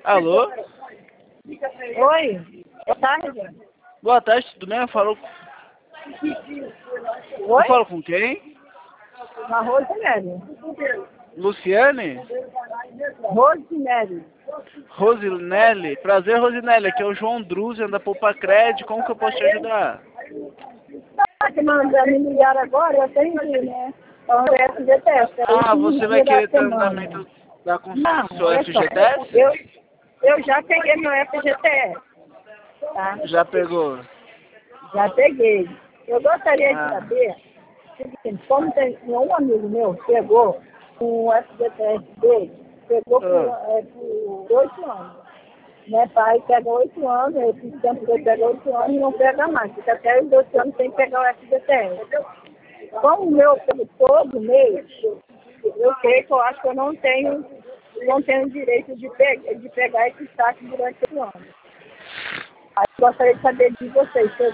Alô? Oi, boa tarde. Boa tarde, tudo bem? Eu falo Oi? com quem? Na Rosemary. Luciane? Rosemary. Rosinelli? Prazer, Rosinelli. Aqui é o João Druzian da Poupa Cred. Como que eu posso te ajudar? Tá que me ligaram agora, eu atendi, né? Então, é FGTS. Ah, você vai querer ter andamento da Não, seu olha só. FGTS? Eu já peguei meu FGTS, tá? Já pegou? Já peguei. Eu gostaria de Ah, saber, seguinte, como tem um amigo meu pegou o FGTS dele, pegou por 8 anos. Meu pai pega 8 anos, esse tempo que ele pega 8 anos e não pega mais. Fica até os 12 anos sem pegar o FGTS. Como o meu pego todo mês, eu creio que eu acho que eu não tenho direito de pegar esse saque durante o ano. Aí eu gostaria de saber de vocês, se eu